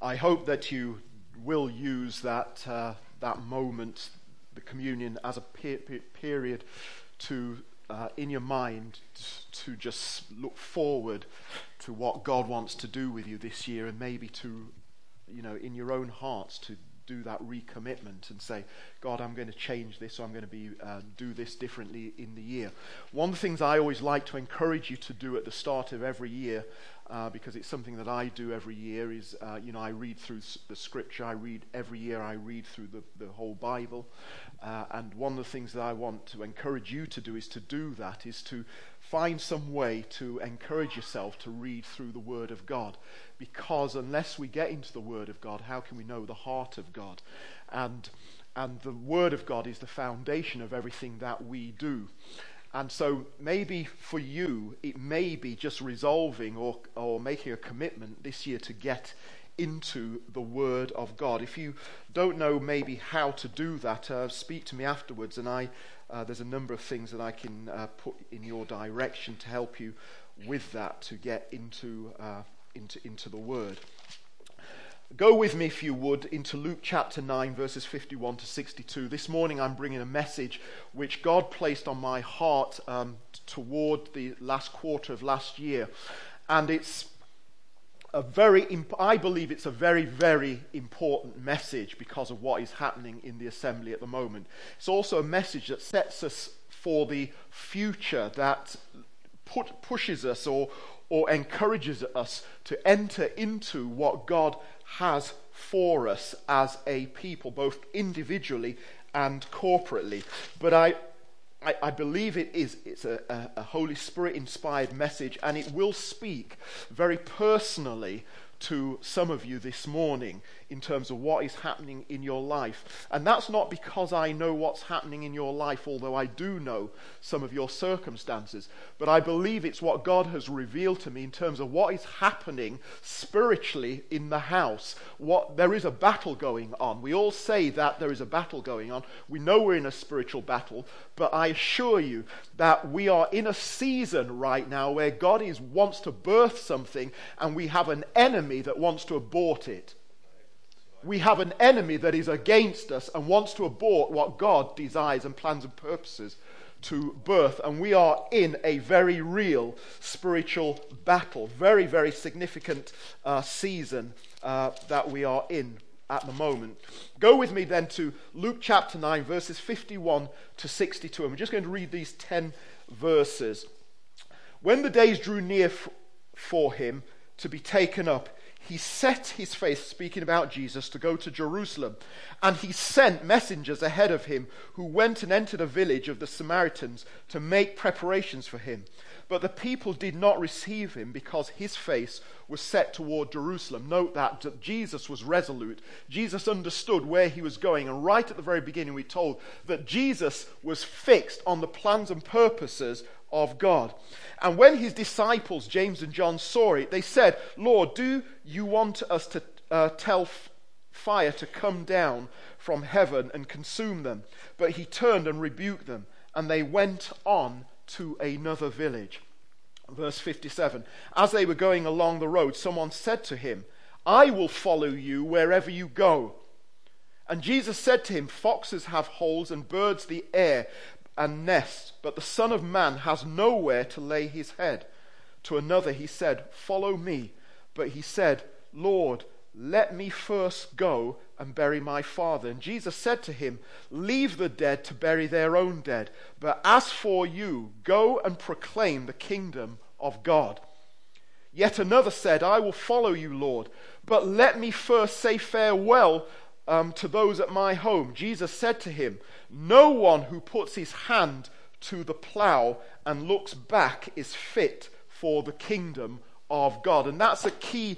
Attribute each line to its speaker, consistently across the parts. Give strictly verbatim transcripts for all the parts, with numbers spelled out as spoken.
Speaker 1: I hope that you will use that uh, that moment, the communion, as a per- per- period to, uh, in your mind, to just look forward to what God wants to do with you this year, and maybe to, you know, in your own hearts to do that recommitment and say, God, I'm going to change this, or I'm going to be uh, do this differently in the year. One of the things I always like to encourage you to do at the start of every year, uh, because it's something that I do every year, is uh, you know I read through the Scripture. I read every year. I read through the, the whole Bible, uh, and one of the things that I want to encourage you to do is to do that, is to find some way to encourage yourself to read through the Word of God. Because unless we get into the Word of God, how can we know the heart of God? And and the Word of God is the foundation of everything that we do. And so maybe for you, it may be just resolving or or making a commitment this year to get into the Word of God. If you don't know maybe how to do that, uh, speak to me afterwards, and I uh, there's a number of things that I can uh, put in your direction to help you with that, to get into uh, into into the Word. Go with me, if you would, into Luke chapter nine, verses fifty-one to sixty-two. This morning I'm bringing a message which God placed on my heart um, toward the last quarter of last year, and it's a very, imp- I believe it's a very, very important message because of what is happening in the assembly at the moment. It's also a message that sets us for the future, that put, pushes us or or encourages us to enter into what God has for us as a people, both individually and corporately. But I I, I believe it is it's a, a, a Holy Spirit inspired message, and it will speak very personally to some of you this morning in terms of what is happening in your life. And that's not because I know what's happening in your life, although I do know some of your circumstances, but I believe it's what God has revealed to me in terms of what is happening spiritually in the house. What there is a battle going on. We all say that there is a battle going on. We know we're in a spiritual battle, but I assure you that we are in a season right now where God is wants to birth something, and we have an enemy that wants to abort it. We have an enemy that is against us and wants to abort what God desires and plans and purposes to birth. And we are in a very real spiritual battle. Very, very significant uh, season uh, that we are in at the moment. Go with me then to Luke chapter nine, verses fifty-one to sixty-two. And we're just going to read these ten verses. When the days drew near f- for him to be taken up, he set his face, speaking about Jesus, to go to Jerusalem. And he sent messengers ahead of him, who went and entered a village of the Samaritans to make preparations for him. But the people did not receive him, because his face was set toward Jerusalem. Note that, that Jesus was resolute. Jesus understood where he was going. And right at the very beginning, we're told that Jesus was fixed on the plans and purposes of God. And when his disciples, James and John, saw it, they said, Lord, do you want us to uh, tell f- fire to come down from heaven and consume them? But he turned and rebuked them, and they went on to another village. Verse fifty-seven, as they were going along the road, someone said to him, I will follow you wherever you go. And Jesus said to him, foxes have holes and birds the air and nest, but the Son of Man has nowhere to lay his head. To another he said, follow me. But he said, Lord, let me first go and bury my father. And Jesus said to him, leave the dead to bury their own dead. But as for you, go and proclaim the kingdom of God. Yet another said, I will follow you, Lord, but let me first say farewell um, to those at my home. Jesus said to him, no one who puts his hand to the plow and looks back is fit for the kingdom of God. And that's a key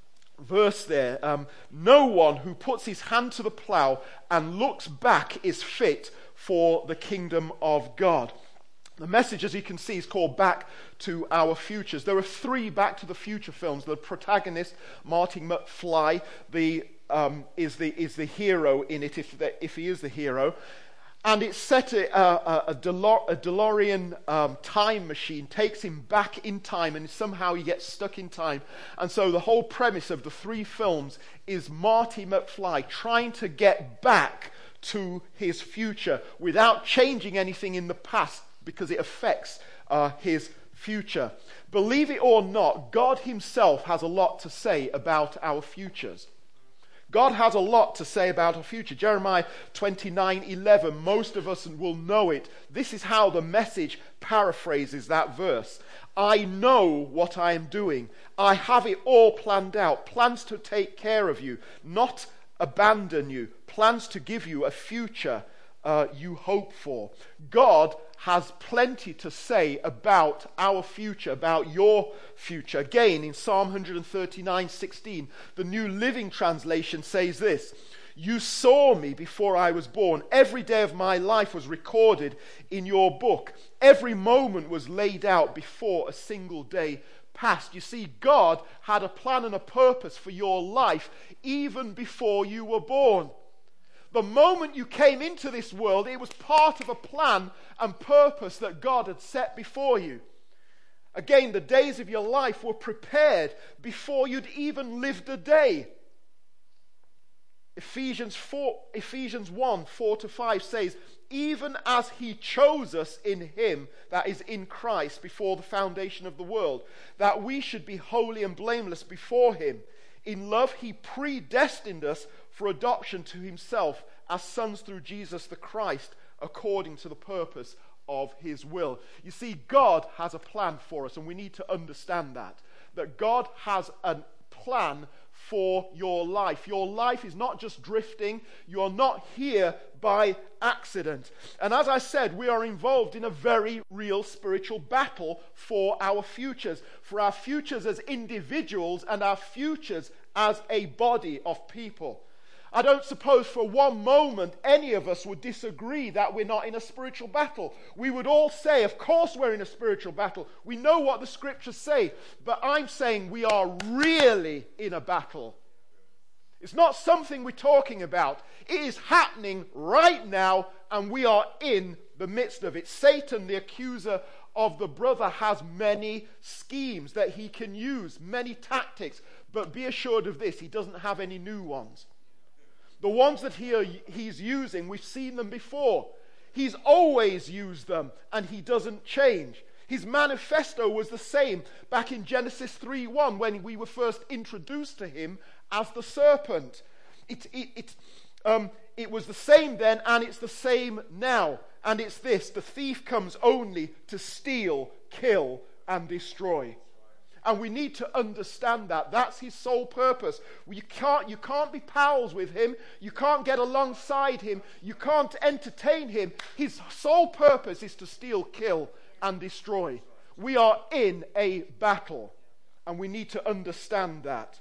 Speaker 1: verse there. Um, no one who puts his hand to the plow and looks back is fit for the kingdom of God. The message, as you can see, is called Back to Our Futures. There are three Back to the Future films. The protagonist, Marty McFly, the, um, is the is the hero in it, if, the, if he is the hero. And it's set a, a, a, Delor- a DeLorean um, time machine, takes him back in time, and somehow he gets stuck in time. And so the whole premise of the three films is Marty McFly trying to get back to his future without changing anything in the past, because it affects uh, his future. Believe it or not, God himself has a lot to say about our futures. God has a lot to say about our future. Jeremiah twenty-nine eleven, most of us will know it. This is how the Message paraphrases that verse. I know what I am doing. I have it all planned out. Plans to take care of you, not abandon you. Plans to give you a future uh, you hope for. God has plenty to say about our future, about your future. Again, in Psalm one thirty-nine sixteen, the New Living Translation says this: you saw me before I was born. Every day of my life was recorded in your book. Every moment was laid out before a single day passed. You see, God had a plan and a purpose for your life even before you were born. The moment you came into this world, it was part of a plan and purpose that God had set before you. Again, the days of your life were prepared before you'd even lived a day. Ephesians four, Ephesians one, four to five says, even as he chose us in him, that is in Christ, before the foundation of the world, that we should be holy and blameless before him. In love, he predestined us for adoption to himself as sons through Jesus the Christ, according to the purpose of his will. You see, God has a plan for us, and we need to understand that. That God has a plan for your life. Your life is not just drifting. You're not here by accident. And as I said, we are involved in a very real spiritual battle for our futures. For our futures as individuals and our futures as a body of people. I don't suppose for one moment any of us would disagree that we're not in a spiritual battle. We would all say, of course we're in a spiritual battle. We know what the scriptures say. But I'm saying we are really in a battle. It's not something we're talking about. It is happening right now, and we are in the midst of it. Satan, the accuser of the brother, has many schemes that he can use, many tactics. But be assured of this, he doesn't have any new ones. The ones that he, he's using, we've seen them before. He's always used them, and he doesn't change. His manifesto was the same back in Genesis three one, when we were first introduced to him as the serpent. It, it, it, um, it was the same then, and it's the same now. And it's this: the thief comes only to steal, kill, and destroy. And we need to understand that. That's his sole purpose. You can't, you can't be pals with him. You can't get alongside him. You can't entertain him. His sole purpose is to steal, kill, and destroy. We are in a battle. And we need to understand that.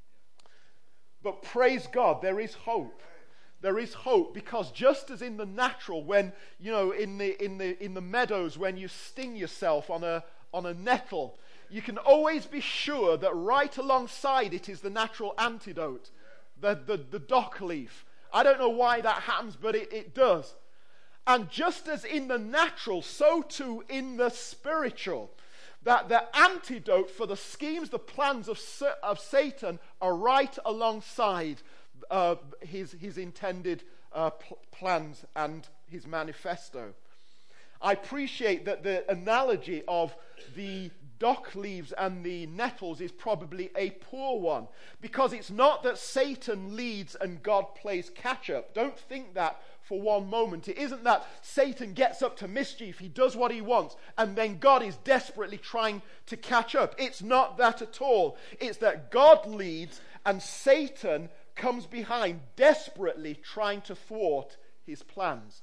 Speaker 1: But praise God, there is hope. There is hope, because just as in the natural, when, you know, in the in the in the meadows, when you sting yourself on a on a nettle, you can always be sure that right alongside it is the natural antidote, the, the, the dock leaf. I don't know why that happens, but it, it does. And just as in the natural, so too in the spiritual, that the antidote for the schemes, the plans of, of Satan are right alongside uh, his, his intended uh, pl- plans and his manifesto. I appreciate that the analogy of the dock leaves and the nettles is probably a poor one, because it's not that Satan leads and God plays catch up. Don't think that for one moment. It isn't that Satan gets up to mischief, he does what he wants, and then God is desperately trying to catch up. It's not that at all. It's that God leads and Satan comes behind, desperately trying to thwart his plans.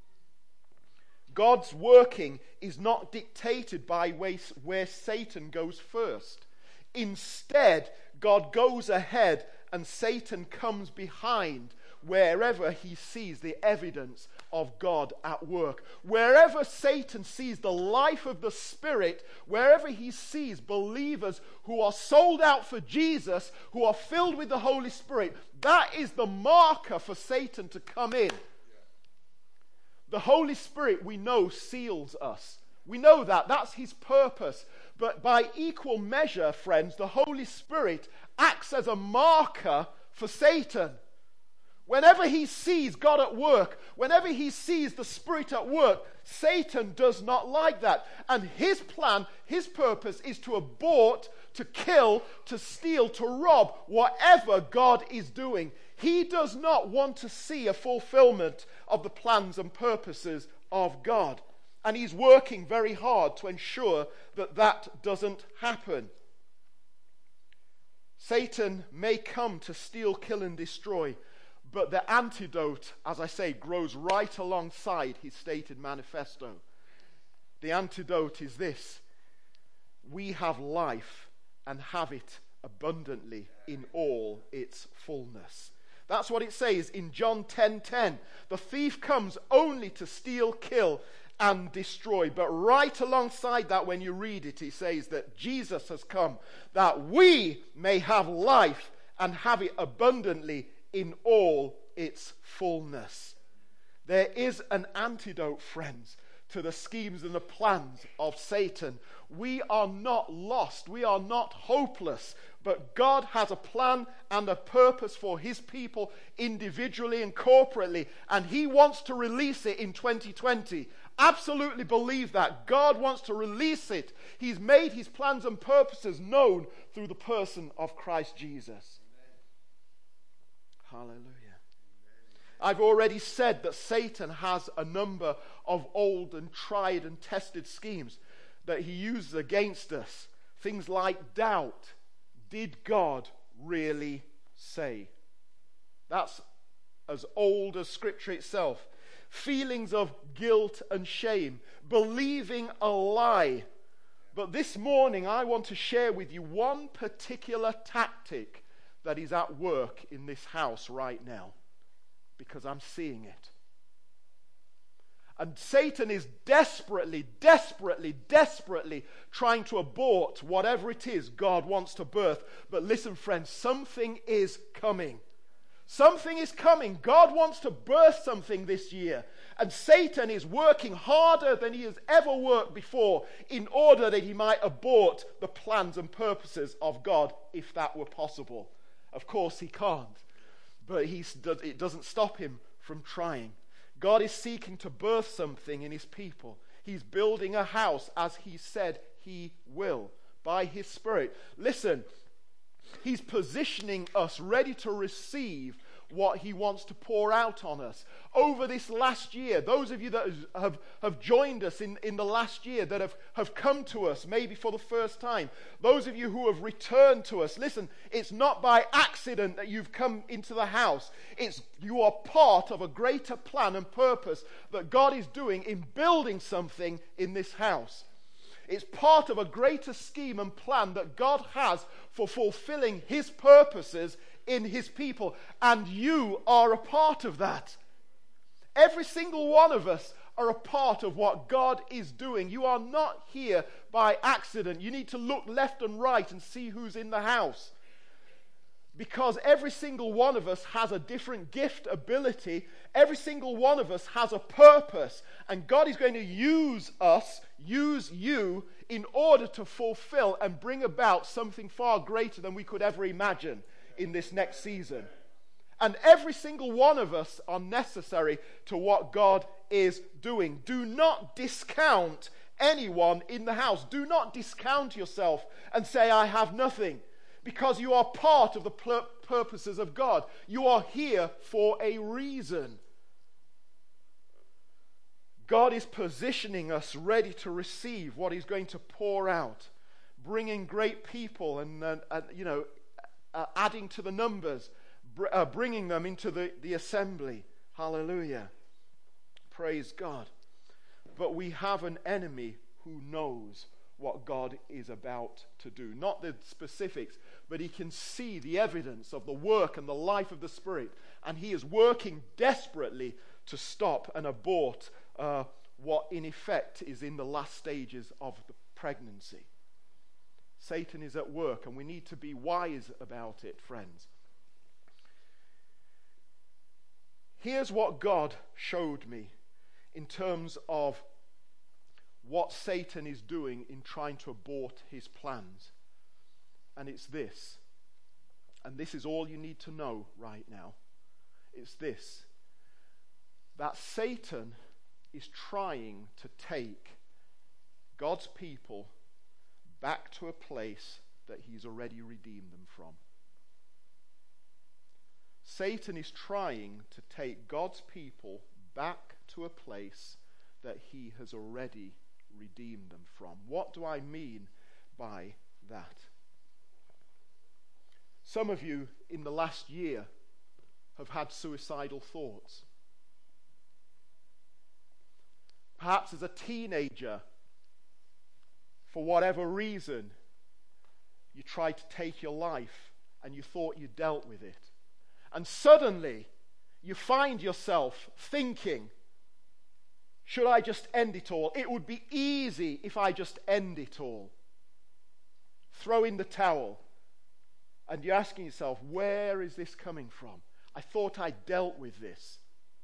Speaker 1: God's working is not dictated by where Satan goes first. Instead, God goes ahead and Satan comes behind wherever he sees the evidence of God at work. Wherever Satan sees the life of the Spirit, wherever he sees believers who are sold out for Jesus, who are filled with the Holy Spirit, that is the marker for Satan to come in. The Holy Spirit, we know, seals us. We know that. That's his purpose. But by equal measure, friends, the Holy Spirit acts as a marker for Satan. Whenever he sees God at work, whenever he sees the Spirit at work, Satan does not like that. And his plan, his purpose is to abort, to kill, to steal, to rob whatever God is doing. He does not want to see a fulfillment of the plans and purposes of God. And he's working very hard to ensure that that doesn't happen. Satan may come to steal, kill, and destroy, but the antidote, as I say, grows right alongside his stated manifesto. The antidote is this: we have life and have it abundantly in all its fullness. That's what it says in John ten ten. The thief comes only to steal, kill, and destroy. But right alongside that, when you read it, it says that Jesus has come that we may have life and have it abundantly in all its fullness. There is an antidote, friends, to the schemes and the plans of Satan. We are not lost. We are not hopeless. But God has a plan and a purpose for his people individually and corporately. And he wants to release it in twenty twenty. Absolutely believe that. God wants to release it. He's made his plans and purposes known through the person of Christ Jesus. Hallelujah. I've already said that Satan has a number of old and tried and tested schemes that he uses against us. Things like doubt. Did God really say? That's as old as Scripture itself. Feelings of guilt and shame. Believing a lie. But this morning I want to share with you one particular tactic that is at work in this house right now, because I'm seeing it. And Satan is desperately, desperately, desperately trying to abort whatever it is God wants to birth. But listen, friends, something is coming. Something is coming. God wants to birth something this year. And Satan is working harder than he has ever worked before in order that he might abort the plans and purposes of God, if that were possible. Of course he can't. But he, it doesn't stop him from trying. God is seeking to birth something in his people. He's building a house as he said he will by his Spirit. Listen, he's positioning us ready to receive what he wants to pour out on us. Over this last year, those of you that have, have joined us in, in the last year, that have, have come to us maybe for the first time, those of you who have returned to us, listen, it's not by accident that you've come into the house. It's you are part of a greater plan and purpose that God is doing in building something in this house. It's part of a greater scheme and plan that God has for fulfilling his purposes in his people. And you are a part of that. Every single one of us are a part of what God is doing. You are not here by accident. You need to look left and right and see who's in the house. Because every single one of us has a different gift, ability. Every single one of us has a purpose. And God is going to use us, use you, in order to fulfill and bring about something far greater than we could ever imagine in this next season. And every single one of us are necessary to what God is doing. Do not discount anyone in the house. Do not discount yourself and say, I have nothing. Because you are part of the pl- purposes of God. You are here for a reason. God is positioning us ready to receive what he's going to pour out. Bringing great people and, uh, uh, you know, uh, adding to the numbers. Br- uh, bringing them into the, the assembly. Hallelujah. Praise God. But we have an enemy who knows what God is about to do. Not the specifics, but he can see the evidence of the work and the life of the Spirit. And he is working desperately to stop and abort uh, what in effect is in the last stages of the pregnancy. Satan is at work, and we need to be wise about it, friends. Here's what God showed me in terms of what Satan is doing in trying to abort his plans. And it's this. And this is all you need to know right now. It's this. That Satan is trying to take God's people back to a place that he's already redeemed them from. Satan is trying to take God's people back to a place that he has already redeemed them from. What do I mean by that? Some of you in the last year have had suicidal thoughts. Perhaps as a teenager, for whatever reason, you tried to take your life and you thought you dealt with it. And suddenly, you find yourself thinking, should I just end it all? It would be easy if I just end it all. Throw in the towel. And you're asking yourself, where is this coming from? I thought I dealt with this.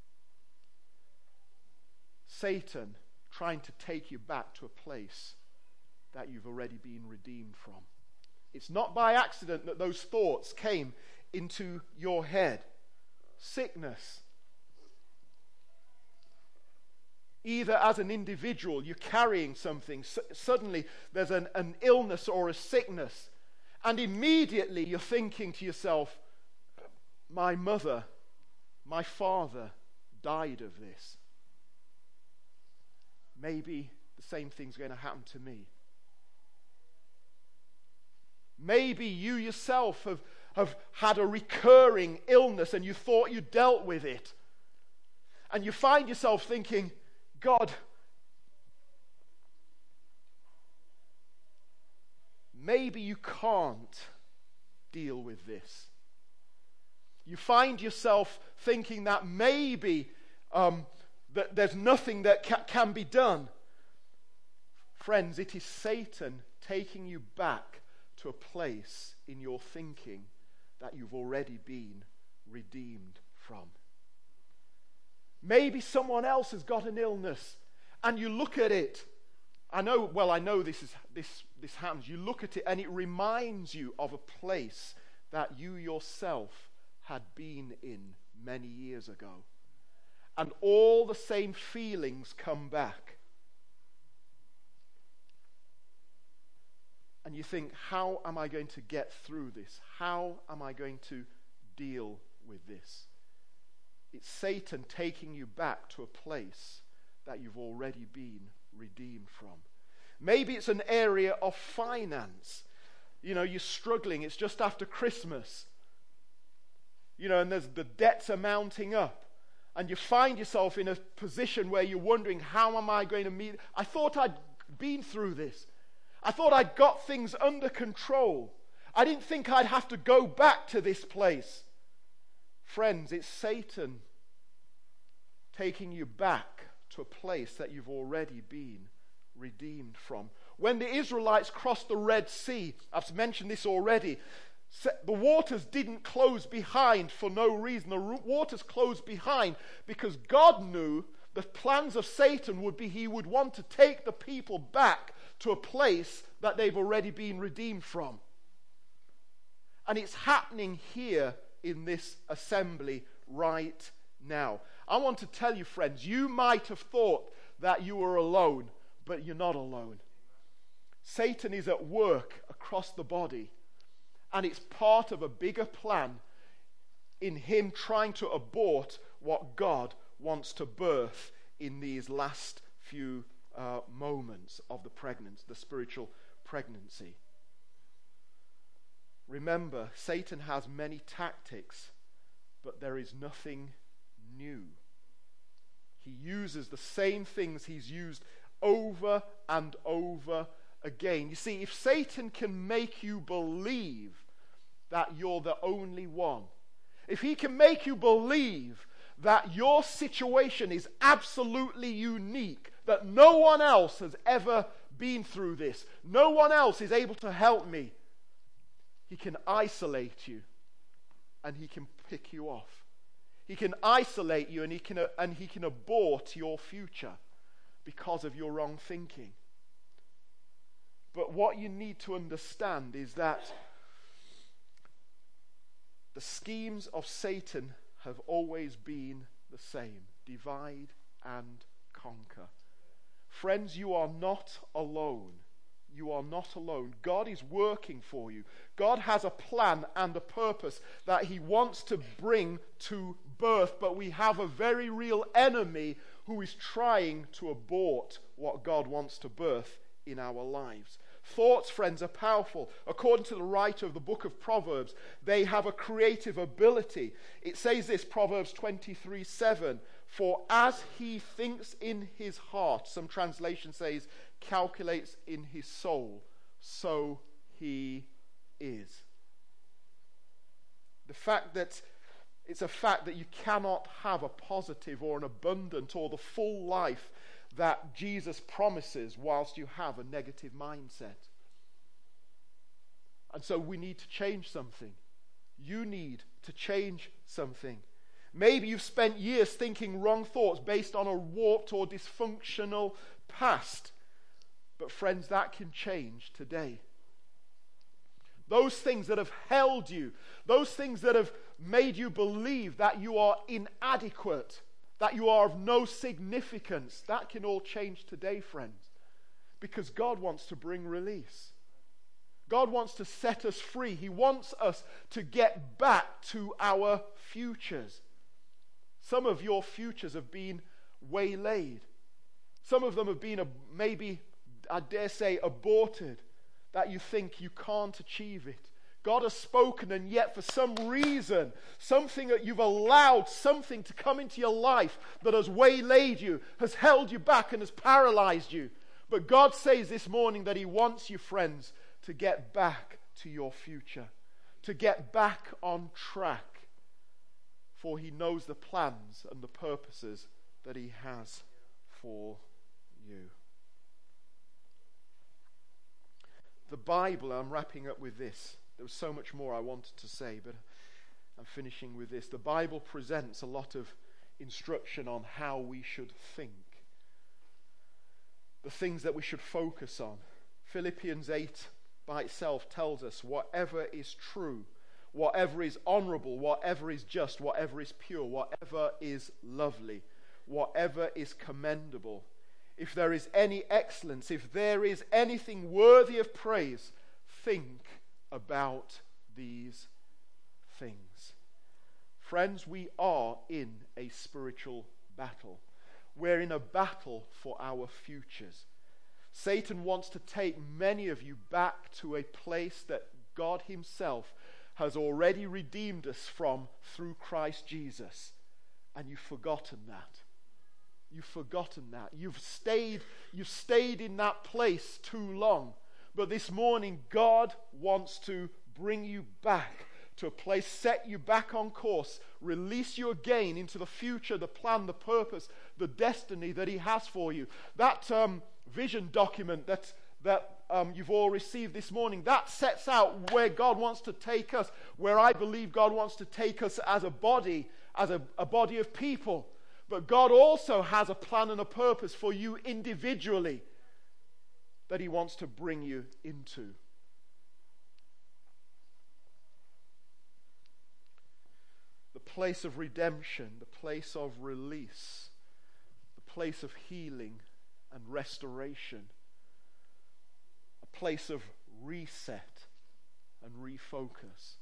Speaker 1: Satan trying to take you back to a place that you've already been redeemed from. It's not by accident that those thoughts came into your head. Sickness. Either as an individual, you're carrying something. S- suddenly there's an, an illness or a sickness. And immediately you're thinking to yourself, my mother, my father died of this. Maybe the same thing's going to happen to me. Maybe you yourself have, have had a recurring illness and you thought you dealt with it. And you find yourself thinking, God, maybe you can't deal with this. You find yourself thinking that maybe um, that there's nothing that ca- can be done. Friends, it is Satan taking you back to a place in your thinking that you've already been redeemed from. Maybe someone else has got an illness and you look at it. I know, well, I know this is this this happens. You look at it and it reminds you of a place that you yourself had been in many years ago. And all the same feelings come back. And you think, how am I going to get through this? How am I going to deal with this? It's Satan taking you back to a place that you've already been redeemed from. Maybe it's an area of finance. You know, you're struggling. It's just after Christmas. You know, and there's the debts are mounting up. And you find yourself in a position where you're wondering, how am I going to meet? I thought I'd been through this. I thought I'd got things under control. I didn't think I'd have to go back to this place. Friends, it's Satan taking you back to a place that you've already been redeemed from. When the Israelites crossed the Red Sea, I've mentioned this already, the waters didn't close behind for no reason. The waters closed behind because God knew the plans of Satan would be he would want to take the people back to a place that they've already been redeemed from. And it's happening here in this assembly right now. I want to tell you, friends, you might have thought that you were alone, but you're not alone. Satan is at work across the body, and it's part of a bigger plan in him trying to abort what God wants to birth in these last few uh, moments of the pregnancy, the spiritual pregnancy. Remember, Satan has many tactics, but there is nothing new. He uses the same things he's used over and over again. You see, if Satan can make you believe that you're the only one, if he can make you believe that your situation is absolutely unique, that no one else has ever been through this, no one else is able to help me, he can isolate you and he can pick you off. He can isolate you, and he can, and he can abort your future because of your wrong thinking. But what you need to understand is that the schemes of Satan have always been the same: divide and conquer. Friends, you are not alone. You are not alone. God is working for you. God has a plan and a purpose that he wants to bring to birth, but we have a very real enemy who is trying to abort what God wants to birth in our lives. Thoughts, friends, are powerful. According to the writer of the book of Proverbs, they have a creative ability. It says this, Proverbs twenty-three seven, "For as he thinks in his heart," some translation says, calculates in his soul, "so he is." The fact that it's a fact that you cannot have a positive or an abundant or the full life that Jesus promises whilst you have a negative mindset. And so we need to change something. You need to change something. Maybe you've spent years thinking wrong thoughts based on a warped or dysfunctional past. But friends, that can change today. Those things that have held you, those things that have made you believe that you are inadequate, that you are of no significance, that can all change today, friends. Because God wants to bring release. God wants to set us free. He wants us to get back to our futures. Some of your futures have been waylaid. Some of them have been maybe, I dare say, aborted, that you think you can't achieve it. God has spoken, and yet for some reason, something that you've allowed, something to come into your life that has waylaid you, has held you back and has paralyzed you. But God says this morning that he wants you, friends, to get back to your future, to get back on track, for he knows the plans and the purposes that he has for you. The Bible, I'm wrapping up with this. There was so much more I wanted to say, but I'm finishing with this. The Bible presents a lot of instruction on how we should think, the things that we should focus on. Philippians eight by itself tells us whatever is true, whatever is honorable, whatever is just, whatever is pure, whatever is lovely, whatever is commendable, if there is any excellence, if there is anything worthy of praise, think about these things. Friends, we are in a spiritual battle. We're in a battle for our futures. Satan wants to take many of you back to a place that God himself has already redeemed us from through Christ Jesus. And you've forgotten that. You've forgotten that. You've stayed, you've stayed in that place too long. But this morning, God wants to bring you back to a place, set you back on course, release you again into the future, the plan, the purpose, the destiny that he has for you. That um, vision document that, that um, you've all received this morning, that sets out where God wants to take us, where I believe God wants to take us as a body, as a, a body of people. But God also has a plan and a purpose for you individually that he wants to bring you into. The place of redemption, the place of release, the place of healing and restoration, a place of reset and refocus,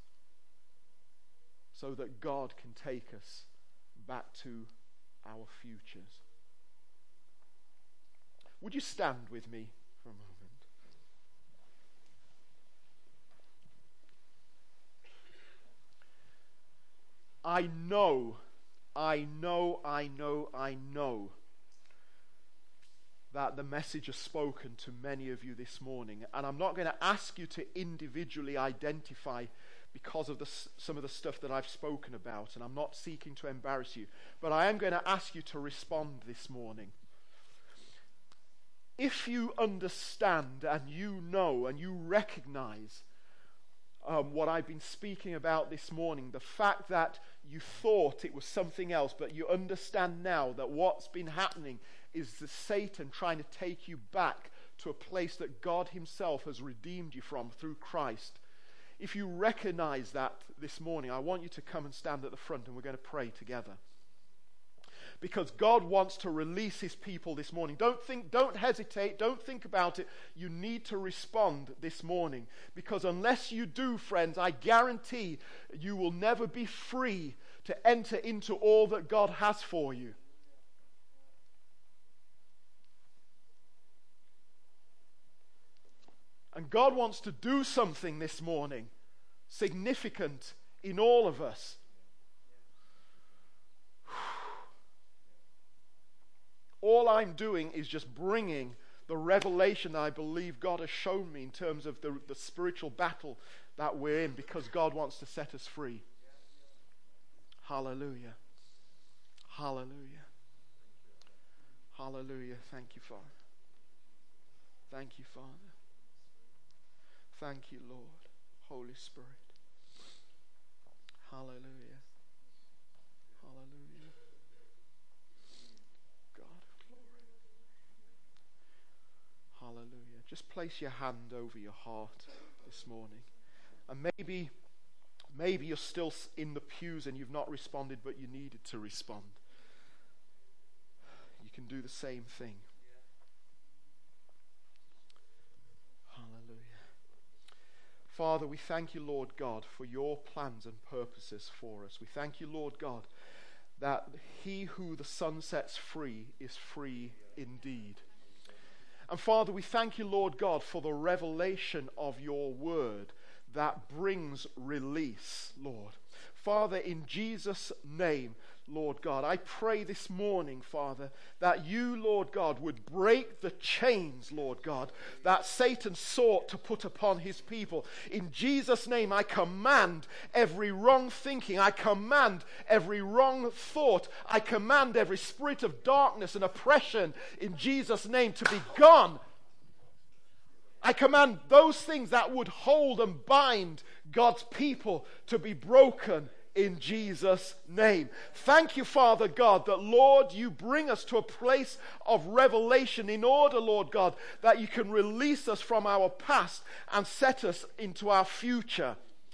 Speaker 1: so that God can take us back to our futures. Would you stand with me for a moment? I know, I know, I know, I know that the message has spoken to many of you this morning, and I'm not going to ask you to individually identify because of the, some of the stuff that I've spoken about, and I'm not seeking to embarrass you, but I am going to ask you to respond this morning. If you understand and you know and you recognize um, what I've been speaking about this morning, the fact that you thought it was something else, but you understand now that what's been happening is the Satan trying to take you back to a place that God himself has redeemed you from through Christ. If you recognize that this morning, I want you to come and stand at the front and we're going to pray together. Because God wants to release his people this morning. Don't think, don't hesitate, don't think about it. You need to respond this morning. Because unless you do, friends, I guarantee you will never be free to enter into all that God has for you. And God wants to do something this morning significant in all of us. All I'm doing is just bringing the revelation that I believe God has shown me in terms of the, the spiritual battle that we're in, because God wants to set us free. Hallelujah. Hallelujah. Hallelujah. Thank you, Father. Thank you, Father. Thank you, Lord. Holy Spirit. Hallelujah. Hallelujah. God of glory. Hallelujah. Just place your hand over your heart this morning. And maybe, maybe you're still in the pews and you've not responded, but you needed to respond. You can do the same thing. Father, we thank you, Lord God, for your plans and purposes for us. We thank you, Lord God, that he who the Son sets free is free indeed. And Father, we thank you, Lord God, for the revelation of your word that brings release, Lord. Father, in Jesus' name, Lord God, I pray this morning, Father, that you, Lord God, would break the chains, Lord God, that Satan sought to put upon his people. In Jesus' name, I command every wrong thinking. I command every wrong thought. I command every spirit of darkness and oppression in Jesus' name to be gone. I command those things that would hold and bind God's people to be broken in Jesus' name. Thank you, Father God, that, Lord, you bring us to a place of revelation in order, Lord God, that you can release us from our past and set us into our future.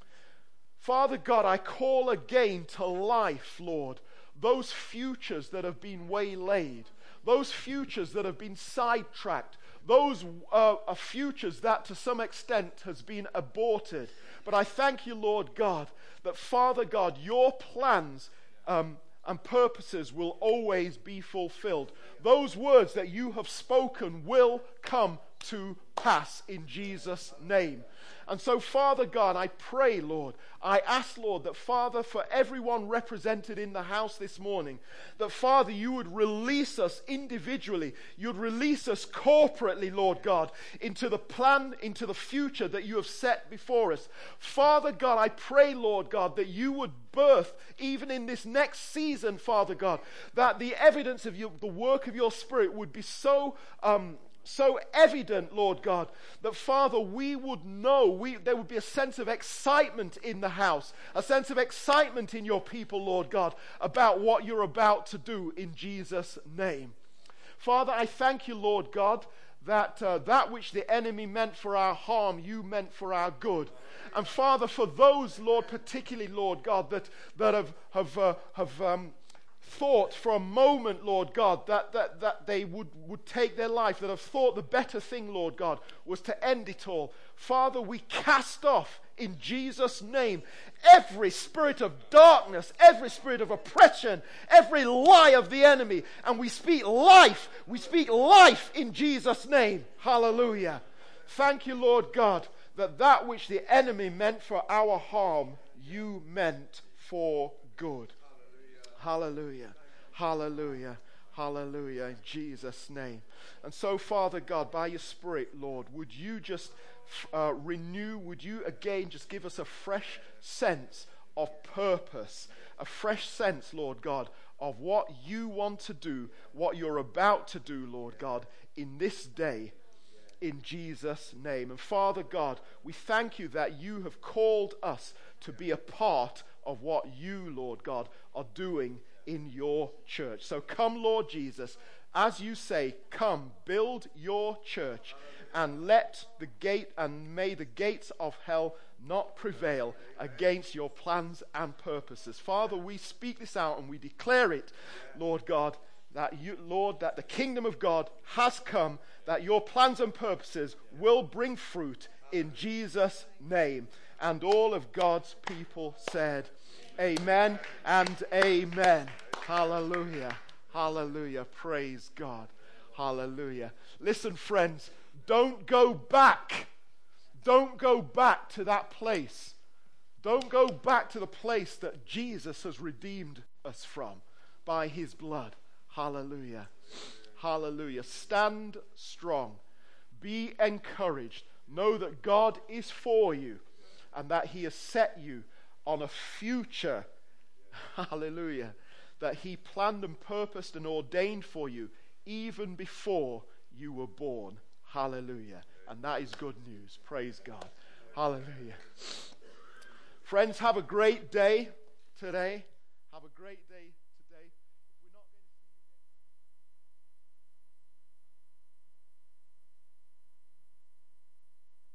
Speaker 1: Father God, I call again to life, Lord, those futures that have been waylaid, those futures that have been sidetracked, those uh, are futures that to some extent has been aborted. But I thank you, Lord God, that Father God, your plans um, and purposes will always be fulfilled. Those words that you have spoken will come to pass in Jesus' name. And so, Father God, I pray, Lord, I ask, Lord, that, Father, for everyone represented in the house this morning, that, Father, you would release us individually, you'd release us corporately, Lord God, into the plan, into the future that you have set before us. Father God, I pray, Lord God, that you would birth, even in this next season, Father God, that the evidence of your, the work of your Spirit would be so um So evident, Lord God, that, Father, we would know, we, there would be a sense of excitement in the house, a sense of excitement in your people, Lord God, about what you're about to do in Jesus' name. Father, I thank you, Lord God, that uh, that which the enemy meant for our harm, you meant for our good. And Father, for those, Lord, particularly, Lord God, that, that have, have, uh, have um, thought for a moment, Lord God, that, that, that they would, would take their life, that have thought the better thing, Lord God, was to end it all. Father, we cast off in Jesus' name every spirit of darkness, every spirit of oppression, every lie of the enemy, and we speak life. We speak life in Jesus' name. Hallelujah. Thank you, Lord God, that that which the enemy meant for our harm, you meant for good. Hallelujah, hallelujah, hallelujah, in Jesus' name. And so, Father God, by your Spirit, Lord, would you just uh, renew, would you again just give us a fresh sense of purpose, a fresh sense, Lord God, of what you want to do, what you're about to do, Lord God, in this day, in Jesus' name. And Father God, we thank you that you have called us to be a part of what you, Lord God, are doing in your church. So come, Lord Jesus, as you say, come, build your church, and let the gate, and may the gates of hell not prevail against your plans and purposes. Father, we speak this out and we declare it, Lord God, that you, Lord, that the kingdom of God has come, that your plans and purposes will bring fruit in Jesus' name. And all of God's people said, amen and amen. Hallelujah. Hallelujah. Praise God. Hallelujah. Listen, friends, don't go back. Don't go back to that place. Don't go back to the place that Jesus has redeemed us from by his blood. Hallelujah. Hallelujah. Stand strong. Be encouraged. Know that God is for you and that he has set you on a future. Hallelujah. That he planned and purposed and ordained for you even before you were born. Hallelujah. And that is good news. Praise God. Hallelujah. Friends, have a great day today. Have a great day.